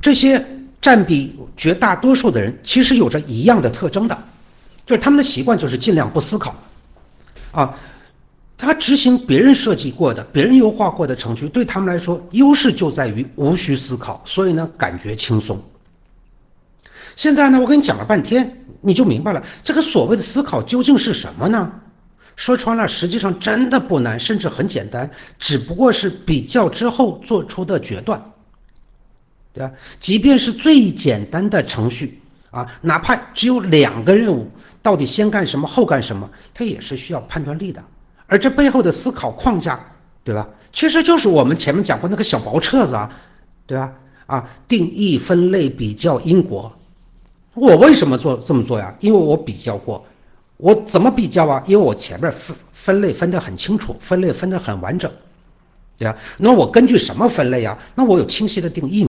这些占比绝大多数的人其实有着一样的特征的，就是他们的习惯就是尽量不思考啊。他执行别人设计过的、别人优化过的程序，对他们来说优势就在于无需思考，所以呢感觉轻松。现在呢我跟你讲了半天，你就明白了这个所谓的思考究竟是什么呢？说穿了实际上真的不难，甚至很简单，只不过是比较之后做出的决断，对吧？即便是最简单的程序啊，哪怕只有2个任务，到底先干什么后干什么，它也是需要判断力的。而这背后的思考框架，对吧？其实就是我们前面讲过那个小薄册子啊，对吧？定义、分类、比较、因果。我为什么这么做呀？因为我比较过。我怎么比较啊？因为我前面分类分得很清楚，分类分得很完整，对吧？那我根据什么分类啊？那我有清晰的定义。